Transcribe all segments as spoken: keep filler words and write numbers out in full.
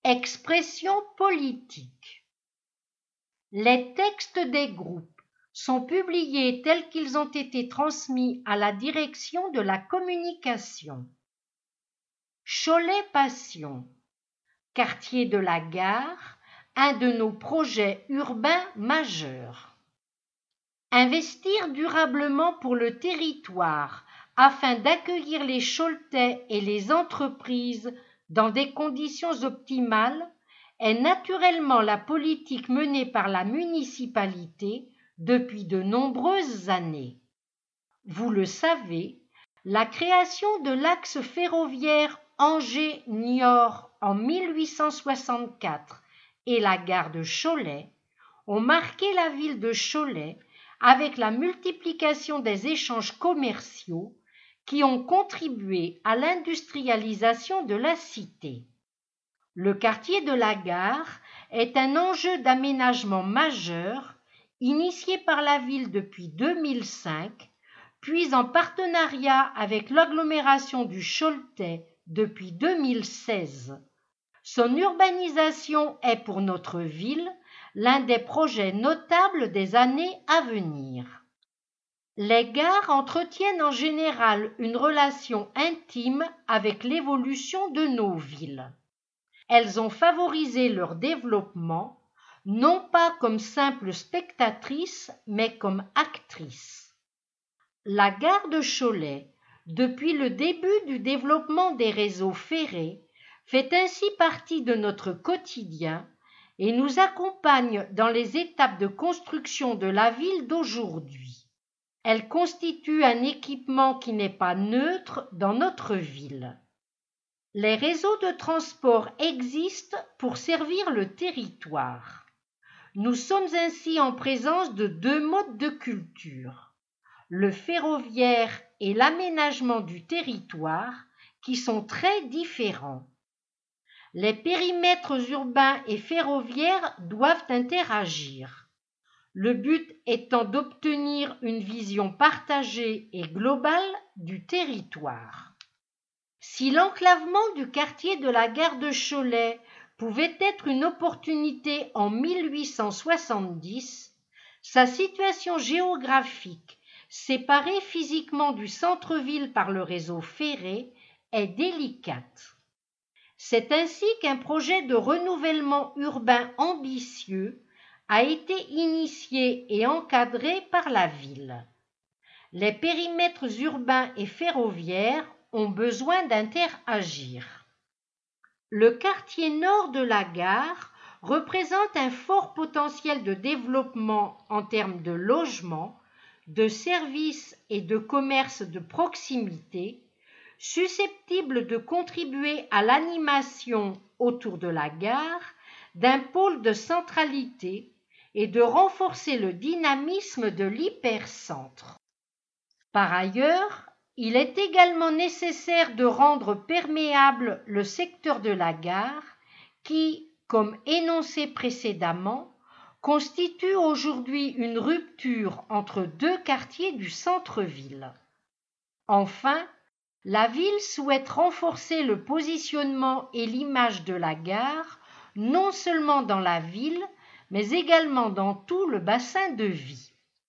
Expression politique. Les textes des groupes sont publiés tels qu'ils ont été transmis à la direction de la communication. Cholet Passion, quartier de la Gare, un de nos projets urbains majeurs. Investir durablement pour le territoire afin d'accueillir les Choletais et les entreprises dans des conditions optimales est naturellement la politique menée par la municipalité depuis de nombreuses années. Vous le savez, la création de l'axe ferroviaire Angers-Niort en mille huit cent soixante-quatre et la gare de Cholet ont marqué la ville de Cholet avec la multiplication des échanges commerciaux qui ont contribué à l'industrialisation de la cité. Le quartier de la Gare est un enjeu d'aménagement majeur initié par la ville depuis deux mille cinq, puis en partenariat avec l'agglomération du Choletais depuis deux mille seize. Son urbanisation est pour notre ville l'un des projets notables des années à venir. Les gares entretiennent en général une relation intime avec l'évolution de nos villes. Elles ont favorisé leur développement, non pas comme simples spectatrices, mais comme actrices. La gare de Cholet, depuis le début du développement des réseaux ferrés, fait ainsi partie de notre quotidien et nous accompagne dans les étapes de construction de la ville d'aujourd'hui. Elle constitue un équipement qui n'est pas neutre dans notre ville. Les réseaux de transport existent pour servir le territoire. Nous sommes ainsi en présence de deux modes de culture, le ferroviaire et l'aménagement du territoire, qui sont très différents. Les périmètres urbains et ferroviaires doivent interagir. Le but étant d'obtenir une vision partagée et globale du territoire. Si l'enclavement du quartier de la gare de Cholet pouvait être une opportunité en mille huit cent soixante-dix, sa situation géographique, séparée physiquement du centre-ville par le réseau ferré, est délicate. C'est ainsi qu'un projet de renouvellement urbain ambitieux a été initié et encadré par la ville. Les périmètres urbains et ferroviaires ont besoin d'interagir. Le quartier nord de la gare représente un fort potentiel de développement en termes de logement, de services et de commerce de proximité, susceptible de contribuer à l'animation autour de la gare d'un pôle de centralité et de renforcer le dynamisme de l'hypercentre. Par ailleurs, il est également nécessaire de rendre perméable le secteur de la gare qui, comme énoncé précédemment, constitue aujourd'hui une rupture entre deux quartiers du centre-ville. Enfin, la ville souhaite renforcer le positionnement et l'image de la gare, non seulement dans la ville, mais également dans tout le bassin de vie.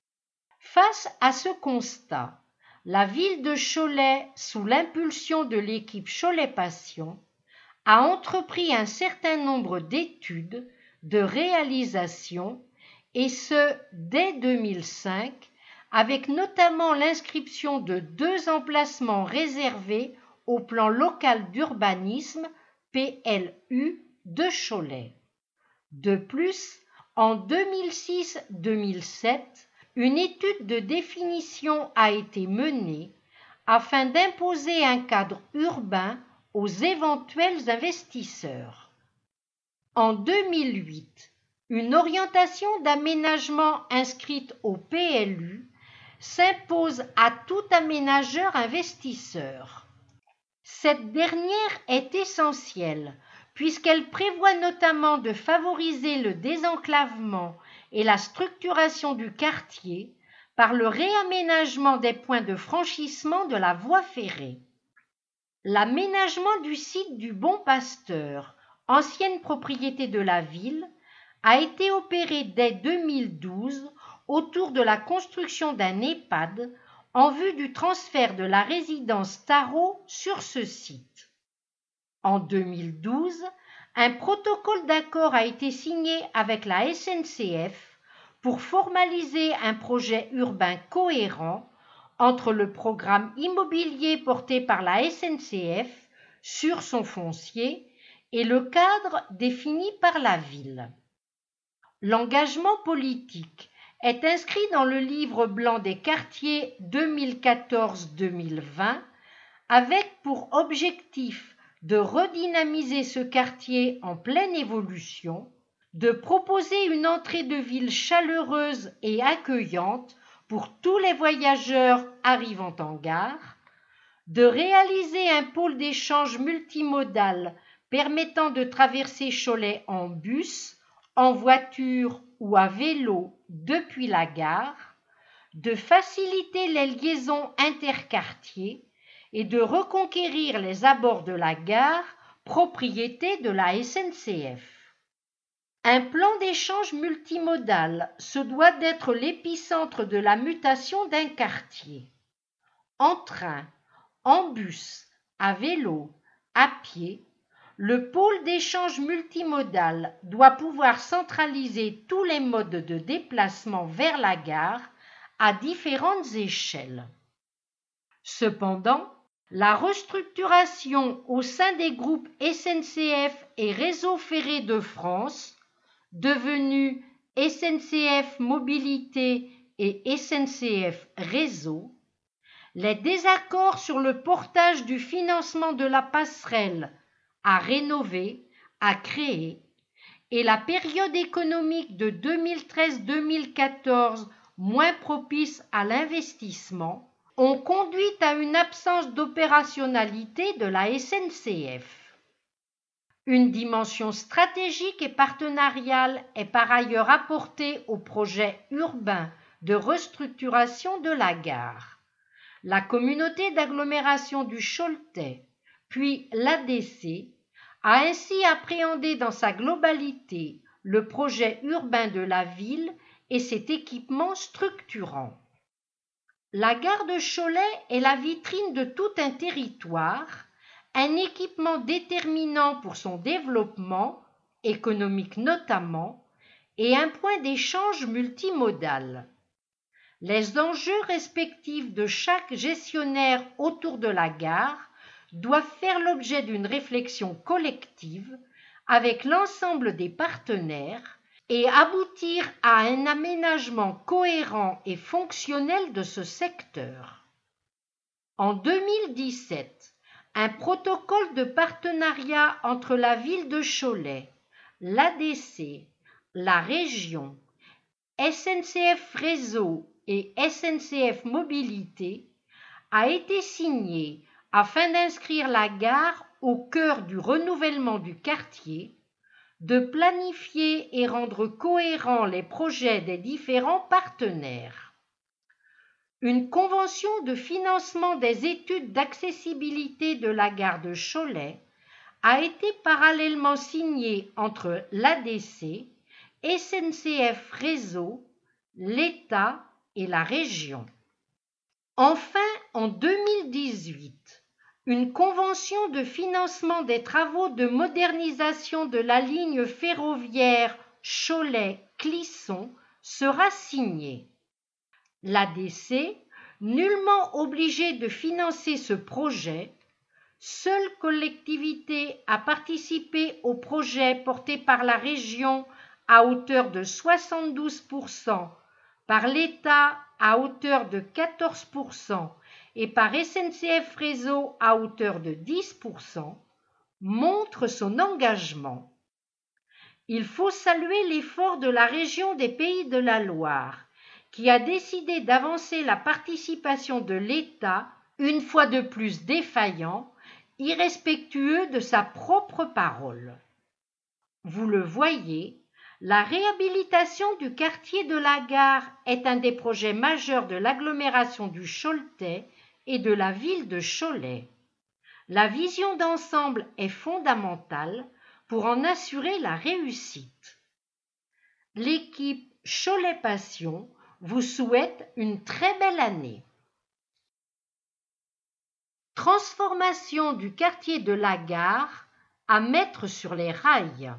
Face à ce constat, la ville de Cholet, sous l'impulsion de l'équipe Cholet Passion, a entrepris un certain nombre d'études, de réalisations, et ce, dès deux mille cinq, avec notamment l'inscription de deux emplacements réservés au plan local d'urbanisme, P L U, de Cholet. De plus, en deux mille six deux mille sept, une étude de définition a été menée afin d'imposer un cadre urbain aux éventuels investisseurs. En deux mille huit, une orientation d'aménagement inscrite au P L U s'impose à tout aménageur investisseur. Cette dernière est essentielle puisqu'elle prévoit notamment de favoriser le désenclavement et la structuration du quartier par le réaménagement des points de franchissement de la voie ferrée. L'aménagement du site du Bon Pasteur ancienne propriété de la ville, a été opéré dès deux mille douze autour de la construction d'un EHPAD en vue du transfert de la résidence Tarot sur ce site. En deux mille douze, un protocole d'accord a été signé avec la S N C F pour formaliser un projet urbain cohérent entre le programme immobilier porté par la S N C F sur son foncier et le cadre défini par la ville. L'engagement politique est inscrit dans le livre blanc des quartiers deux mille quatorze deux mille vingt avec pour objectif de redynamiser ce quartier en pleine évolution, de proposer une entrée de ville chaleureuse et accueillante pour tous les voyageurs arrivant en gare, de réaliser un pôle d'échange multimodal permettant de traverser Cholet en bus, en voiture ou à vélo depuis la gare, de faciliter les liaisons interquartiers et de reconquérir les abords de la gare, propriété de la S N C F. Un plan d'échange multimodal se doit d'être l'épicentre de la mutation d'un quartier. En train, en bus, à vélo, à pied, le pôle d'échange multimodal doit pouvoir centraliser tous les modes de déplacement vers la gare à différentes échelles. Cependant, la restructuration au sein des groupes S N C F et Réseau ferré de France, devenus S N C F Mobilité et S N C F Réseau, les désaccords sur le portage du financement de la passerelle à rénover, à créer, et la période économique de deux mille treize deux mille quatorze moins propice à l'investissement, ont conduit à une absence d'opérationnalité de la S N C F. Une dimension stratégique et partenariale est par ailleurs apportée au projet urbain de restructuration de la gare. La communauté d'agglomération du Choletais, puis l'A D C, a ainsi appréhendé dans sa globalité le projet urbain de la ville et cet équipement structurant. La gare de Cholet est la vitrine de tout un territoire, un équipement déterminant pour son développement, économique notamment, et un point d'échange multimodal. Les enjeux respectifs de chaque gestionnaire autour de la gare doivent faire l'objet d'une réflexion collective avec l'ensemble des partenaires et aboutir à un aménagement cohérent et fonctionnel de ce secteur. En deux mille dix-sept, un protocole de partenariat entre la ville de Cholet, l'A D C, la région, S N C F Réseau et S N C F Mobilité a été signé afin d'inscrire la gare au cœur du renouvellement du quartier, de planifier et rendre cohérents les projets des différents partenaires. Une convention de financement des études d'accessibilité de la gare de Cholet a été parallèlement signée entre l'A D C, S N C F Réseau, l'État et la région. Enfin, en deux mille dix-huit, une convention de financement des travaux de modernisation de la ligne ferroviaire Cholet-Clisson sera signée. L'A D C, nullement obligée de financer ce projet, seule collectivité à participer au projet porté par la région à hauteur de soixante-douze pour cent, par l'État à hauteur de quatorze pour cent et par S N C F Réseau à hauteur de dix pour cent, montre son engagement. Il faut saluer l'effort de la région des Pays de la Loire, qui a décidé d'avancer la participation de l'État, une fois de plus défaillant, irrespectueux de sa propre parole. Vous le voyez, la réhabilitation du quartier de la gare est un des projets majeurs de l'agglomération du Choletais et de la ville de Cholet. La vision d'ensemble est fondamentale pour en assurer la réussite. L'équipe Cholet Passion vous souhaite une très belle année. Transformation du quartier de la Gare à mettre sur les rails.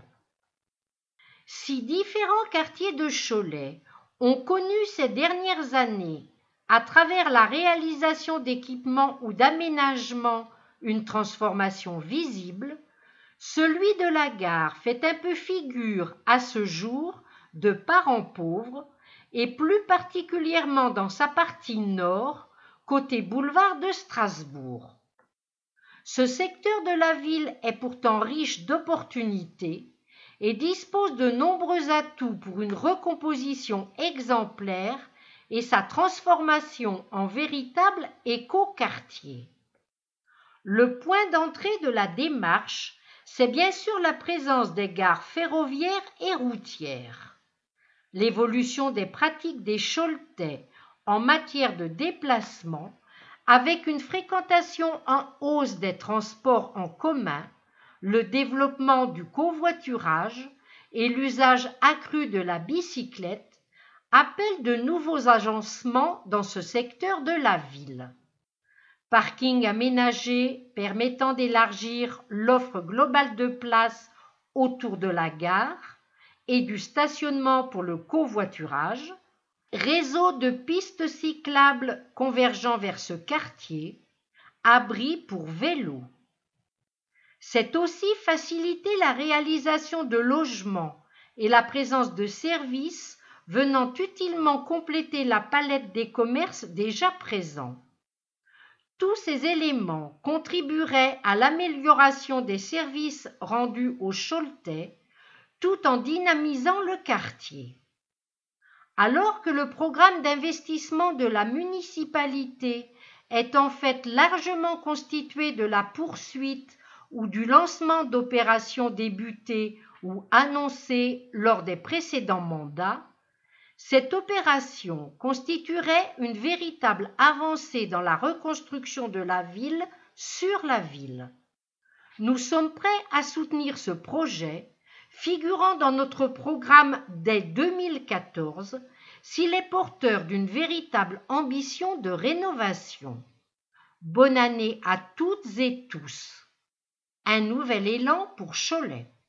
Si différents quartiers de Cholet ont connu ces dernières années, à travers la réalisation d'équipements ou d'aménagements, une transformation visible, celui de la Gare fait un peu figure à ce jour de parent pauvre, et plus particulièrement dans sa partie nord, côté boulevard de Strasbourg. Ce secteur de la ville est pourtant riche d'opportunités et dispose de nombreux atouts pour une recomposition exemplaire et sa transformation en véritable écoquartier. Le point d'entrée de la démarche, c'est bien sûr la présence des gares ferroviaires et routières. L'évolution des pratiques des Choletais en matière de déplacement, avec une fréquentation en hausse des transports en commun, le développement du covoiturage et l'usage accru de la bicyclette, appellent de nouveaux agencements dans ce secteur de la ville. Parking aménagé permettant d'élargir l'offre globale de places autour de la gare et du stationnement pour le covoiturage, réseau de pistes cyclables convergeant vers ce quartier, abris pour vélos. C'est aussi faciliter la réalisation de logements et la présence de services venant utilement compléter la palette des commerces déjà présents. Tous ces éléments contribueraient à l'amélioration des services rendus aux Choletais tout en dynamisant le quartier. Alors que le programme d'investissement de la municipalité est en fait largement constitué de la poursuite ou du lancement d'opérations débutées ou annoncées lors des précédents mandats, cette opération constituerait une véritable avancée dans la reconstruction de la ville sur la ville. Nous sommes prêts à soutenir ce projet, figurant dans notre programme dès deux mille quatorze, s'il est porteur d'une véritable ambition de rénovation. Bonne année à toutes et tous. Un nouvel élan pour Cholet.